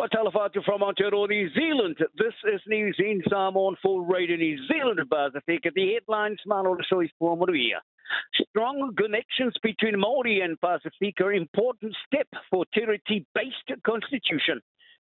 Fatalafatu from Aotearoa, New Zealand. This is New Zealand Samoan Full Radio New Zealand Pacific at the headlines Mano Sois Pomoria. Strong connections between Maori and Pacific are important step for territory-based constitution.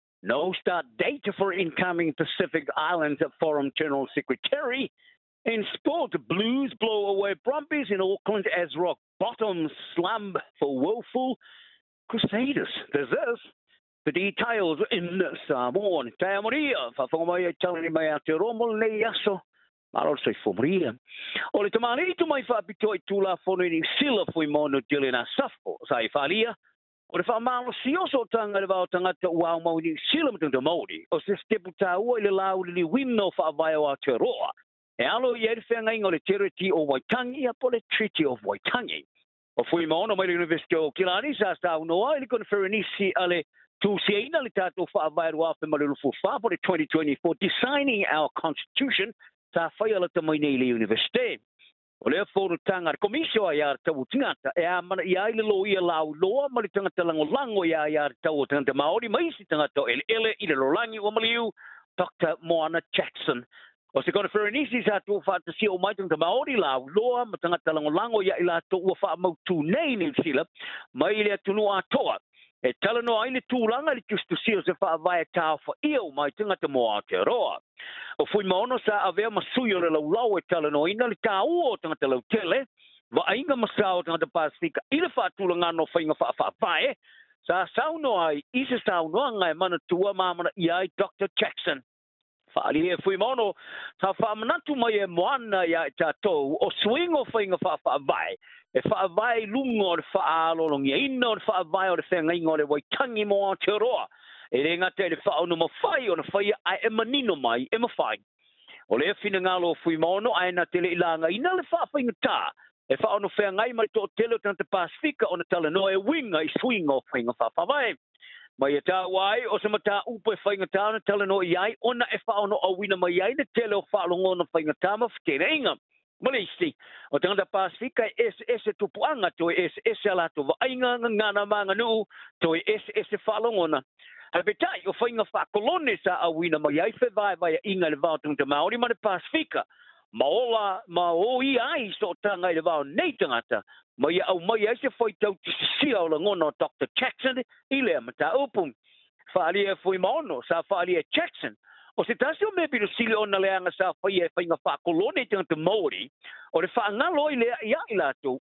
No start date for incoming Pacific Islands Forum General Secretary. In sport, Blues blow away Brumbies in Auckland as rock bottom slump for woeful Crusaders. There's this. The details in Samoan. Tamoria, Fafomaya telling me out to Romo Leaso. I'll say for Maria. Or the man to my Fabito Tula for any silla for Mono Dilina Safo, Saifalia. Or if I'm also talking about Wow Modi Silam to the Modi, or the Steputa will loudly win of Avaya Teroa. Allo Yedfang on the territory of Waitangi upon the Treaty of Waitangi. Of Wimono, my University of Kilani, Sasta, no, I confer an issue. To say in the title for a viral for the 2024 designing our constitution, Tafayala to Maineli University. Therefore, Tanga Commission Yar Tawutinata, Yalo Yala, Loa Maritanga Lango Yar Tawutan, the Maori Maisitangato, Ele Ilolangi Omaliu, Dr. Moana Jackson. Was going to for an easy to see Omitan the Maori Lao, Loa Matangatalango Yaila to Wafa Motu Name in Silla, Mailia Tunua Toa. E tala no aile tūlanga li just to see os e whaavai tāo wha eo mai tangata mo Aotearoa. O fui maono sa avea masuyo le lau e tala no ina li tāo o tangata lau tele, wa ainga masao tangata Pasifika, ila whaatūlanga no whainga whaavai, sa sauno ai, isa sauno ngai mana tua mamana iai Dr. Jackson. Whaali e fui maono, sa whaamanatu mai e moana ia e tātou, o swing o whainga whaavai, e whaavai lungo o le whaalolongia ina o le whaavai o le whengainga o le Waitangi mo Aotearoa. E re ngata e le whaono mawhai o le whaia ai e manino mai e mawhai. O le whina ngalo o fui maono ai na tele ilanga ina le whaawhainga tā. E whaono whengai mai tō tele o tanta Pasifika o na tala no e winga i swinga o whainga whaawhai. Mai e tā wai o se mata upo e whainga tā na tala no iai ona e whaono o wina mai ai na tele o whaalongo na whainga tā ma whakena inga. Malisi, o tangata Pasifika ese tupuanga to ese alato va ainga ngana manga nu to ese falongona. Habitai o fainga fa kolone sa awina mai ai fe vai inga le vau tung te Maori ma le Pasifika. Maola maoi ai so tanga le vau nei tangata. Mai au mai ai se foi tau te sia o la ngona Dr. Jackson ile mata opum. Faali e foi maono sa faali e Jackson. O se tasi o mebi sili o na leanga sa whaia e whainga whakolone tangata Māori, o le whaangalo i lea ia i lato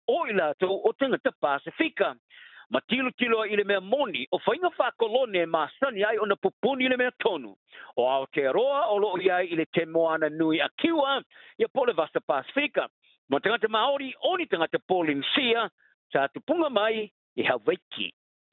o tangata Pasifika. Ma tilo i le mea moni, o whainga whakolone ma sani ai o na pupuni i le mea tonu. O Aotearoa o loo iai i le te moana nui a kiwa, ia pole vasta Pasifika. Ma tangata Māori, oni tangata Polinsia, sa tupunga mai i Hawaii.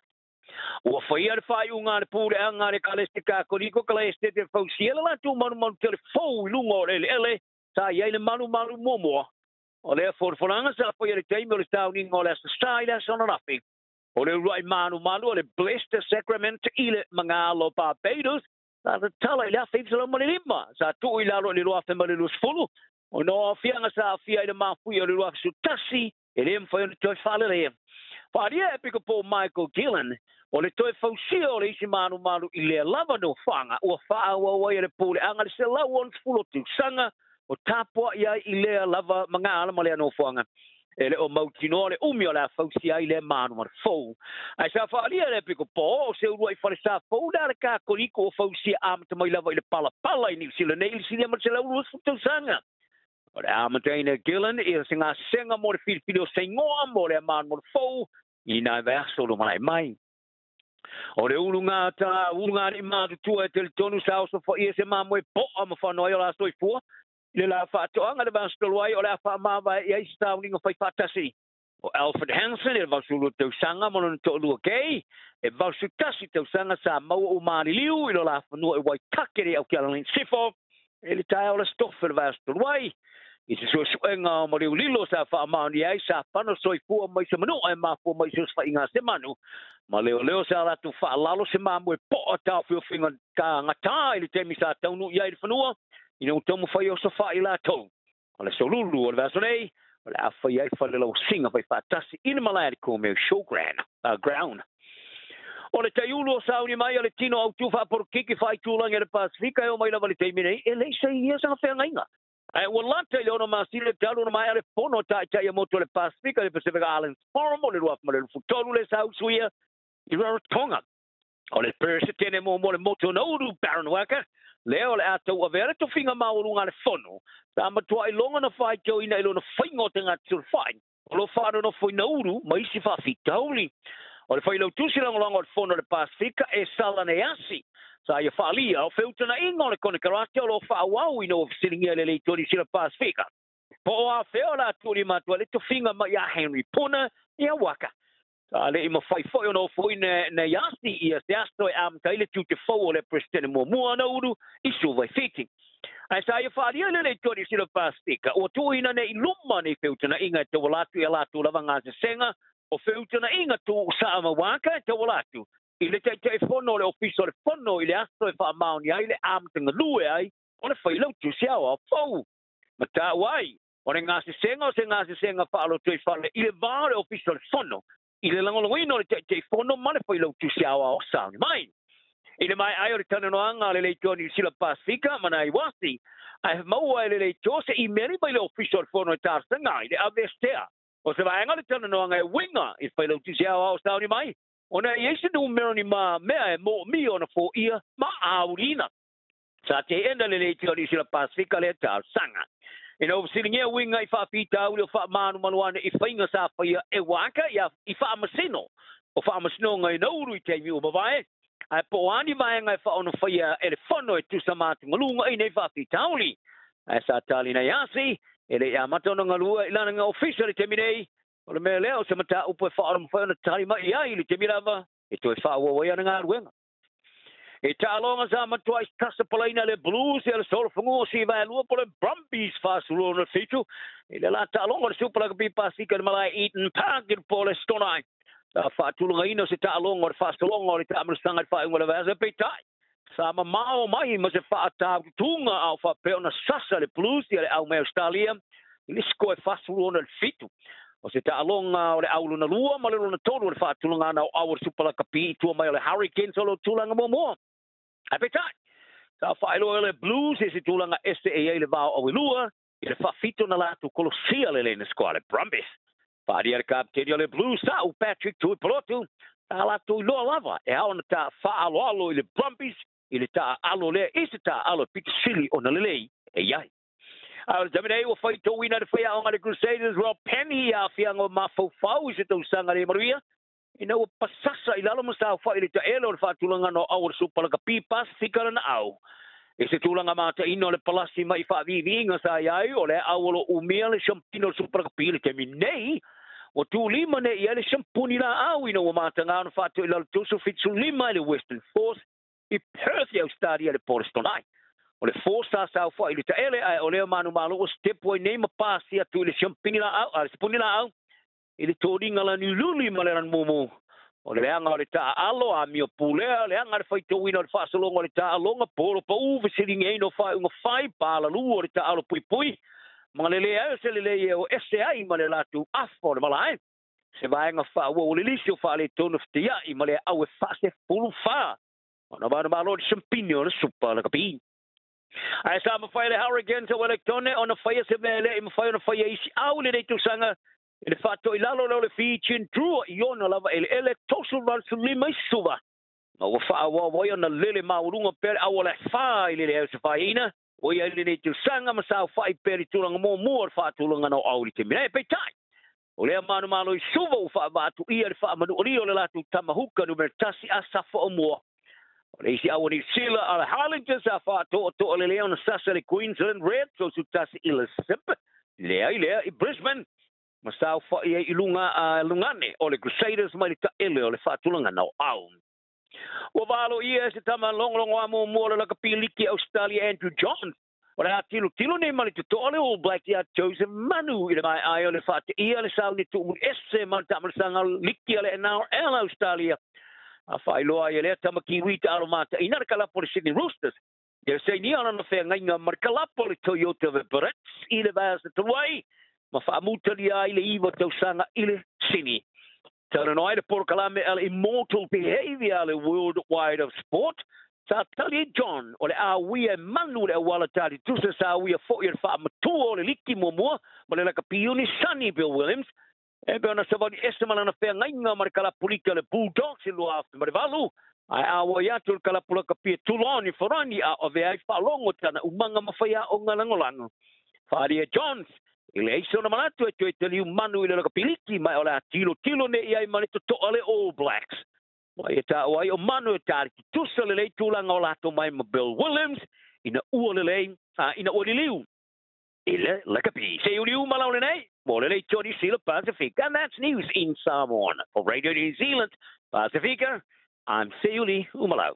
O whaia le whai unga le pūre anga le kaleste kākoriko kaleste te whausiela la tū manu tele whau lunga o ele sa iai le manu momoa. O lea whoranga sa whaia le teime o le tauninga o le asa staila sana rafi. O le urai manu o le Blessed Sacrament i le mangalo Barbados sa le tala i lea whaitala mani lima sa tu i lalo le loa whemale lus fulu. O no whianga sa whia i le mafui o le loa sutasi e le mwhai o le toi whale lea. Wharia e pika po Michael Gillen o le toi fausia o le isi manu i le lava no whanga ua whaaua wai le pūle anga le se lau on fulo tu sanga o tāpua ia i le lava mga ala ma lea no whanga. E le o mautino le umi o le fausia i le manu mar fau. Ai sa whaaria le pika po o se urua i whare sa fau da le kā koriko o fausia amata mai lava i le pala i New Zealand nei ili sile ma se lau ruas tu sanga. O le Amadina Gillen i se ngā senga mo le whiripiri o se ngoa mo le manu mar fau i nai verso lo mai. O le ulunga ni mātu tua e tele tonu sa oso fo i se mamoe po ama whanoi o la stoi fua. Le la whaatoanga le vastoluai o le a whaamawa i eisi tauninga whai whatasi. O Alfred Hansen e vausulu tau sanga mono na tō lua kei. E vausu tasi tau sanga sa maua o maari liu i lo la whanua e wai takere au kia lalin sifo. E le tae o la stofa le vastoluai. I se suenga o mo lilo sa whaamani ai sa whano soi fua mai se manu ai mafua mai se whainga se manu. Ma leo sa ratu whaalalo se mamu e po a tau whiwhinga ka ngata i le temi sa taunu i ai le whanua. I nau tamu whai o sa whai la tau. O le solulu o le vasonei, o le a whai ai whale lau singa whai whatasi ina malai ko me showground. o le taiulo sauni mai le tino au tu fa por kiki fai tulang e le Pasifika o mai la vale taimine e le sa ia sa fa ngainga ai wala te le ona masile talu na mai le pono tai tai moto le Pasifika le Pacific Islands Forum le ruaf ma le futolu le sau suia i Rarotonga o le perse tene mo le moto no uru Baron Waka leo le ato a vera to finga maurunga le fono ta matua i longa na fai tau ina ilo na whaingo te ngā fai o lo whāna no fai na uru mai si wha fitauli o le whailau tusi lango le fono le Pasifika e sala ne asi sa ia whaalia o whiutana inga o le kone karate o lo whaawau ino o fisiringia le leitori si le Pasifika po o a wheo la turi matua le to finga ma ia Henry Puna ia Waka le ima fai foi no foi na yasti ia se asto am taile tu te fo le prestene mo na uru I su vai fiti ai sa ia faria le tori si le Pasifika o tu ina ne iluma ne feutana inga te walatu ia latu lavanga se senga o feutana inga tu sa ma Waka te walatu ile te fono le official fono ile asto fa mauni ai le am tenga lue ai o le fai lo tu sia o fo mata wai o le ngase senga fa lo tu fa le ile va le official fono ile langolongino le te fono male foi lo tu sia o sound mai ile mai ai o tana no anga le toni sila Pasifika mana I wasi ai mau ai le chose I meri mai le official fono tar sanga ile avestea o se vai anga le tana no anga winga I foi lo tu sia o sound mai ona yesi no meroni ma me mo mi ona fo ia ma aurina sa te enda le toni sila Pasifika le tar sanga ino siningia winga I fa pita u fa manu manuana I fainga sa fa e Waka ia I fa masino o fa masino ngai no ru te mi o babae ai po ani mai ngai fa ono fa ia e fono e tu samati ngalunga I nei fa pita uli ai sa tali na yasi ele ya matono ngalua ilana nga official te mi nei o le mele o se mata upo fa ono fa tali mai ia I te mi lava e to fa wo ia nga ruenga e talonga sa matua I kasa palaina le Blues e le solo fungo si vai lua po le Brumbies fa sulo no fitu e le la talonga le super rugby Pasifika le malai Eden Park il po le Stonai fa tulunga ino se talonga le fa stolonga le tamru sanga fa ngola vaza petai sa mao mai ma se fa ta tunga au fa pe ona sasa le Blues e le au me Australia le sko e fa sulo no fitu o se talonga o le aulu na lua ma le luna tolu le fa tulunga na au super rugby tu mai le Hurricanes solo tulanga mo Appetite. Sa failo le Blues e se tulanga SAA le va o lua e le fa fito na latu Colossia le na squadra Brumbies. Fa di captain le Blues sa o Patrick tu piloto ala tu lo lava e ha ona ta fa alo le Brumbies ile ta alo le isita alo Pitzili ona le lei e yai. Al jamene o faito wina de fa on the Crusaders Rob Penny a fiango mafo fau se to sanga le Maria ina o pasasa I lalo masa fa ile ta elo fa tulanga no au super ka pipas fikara na au e se tulanga mata ino le palasi mai fa vivinga sa ai o le au lo umia le champino super ka pile te minei o tu lima ne ia le champuni la au ino o mata ngana fa tu ilo tu so fit lima le Western Force I Perth au stadia le Portstonai o le force sa fa ile ta ele ai o le manu malo o step way name pasi tu le champini la au al spuni la au ile toringa la ni luli maleran momo o le anga le ta alo a mio pulea le anga le faito wina le fasolonga le ta alonga polo pa uve silinga ino fa unga fai pala lu le ta alo pui pui ma le le se le o SAI ma le latu afo le malai se vai nga fa wo le lisio fa le tono ftia I ma le au e fa se pulu fa ona ba ma lo champigno le supa la capi ai sa ma fa le Hurricanes o electone ona fa se mele ma fa ona fa isi au le tu sanga il fatto I lalo le feature true iona lava ele tosul val lima suva ma wo fa wo ona lele maurunga per awala fa ile le se fa ina o ia le tu sanga ma sa fa per tulanga mo fa tulanga no auri te mine pe tai o le manu malo I suva o fa va tu ia fa manu rio le latu tamahuka no mertasi asafa o mo o le isi awani sila ala Harlington sa fa to le leon sasa le Queensland Red so su tasi ila simple le I Brisbane Masau fa ia ilunga lungane o le Crusaders mai ta ele o le fatulanga no au. O valo ia se tama longlongo amo mo le kapiliki Australia Andrew John. O le tilo ne mai to ole All Black ia Joseph Manu ile mai ai o le fat ia le sau ni tu esse man tama sanga liki le na Australia. A fai loa ia le tama kiwi ta aromata ina kala por Sydney Roosters. Ia se ni ana no fe ngainga markala por Toyota Brits ile va se tuai. Ma fa mutalia ile iwa tau sanga ile sini Tell the porkalame immortal behavior worldwide of sport. Sa tell you John, or we a manu le wala tali tu sa we a fo your fa matu o le liki mo mo, but like a piuni Sunny Bill Williams. Ebe ona sa vadi estimala na fe ngainga markala pulika le Bulldogs ilu after but valu. Ai awa ya tu kala pulaka pia tuloni forani a ove ai fa longo tana umanga mafaya o ngalangolango. Faria Jones ile iso na malatu e teli manu ile ka piliki mai ola tilo ne ia mai to ole All Blacks. Wai ta wai o manu ta tu sele le tulanga ola to mai Bill Williams ina uolele ina oliliu. Ile lakapi se uliu malaule nei. Molele Johnny Sila Pacifica and that's news in Samoan for Radio New Zealand Pacifica. I'm Seuli Umalau.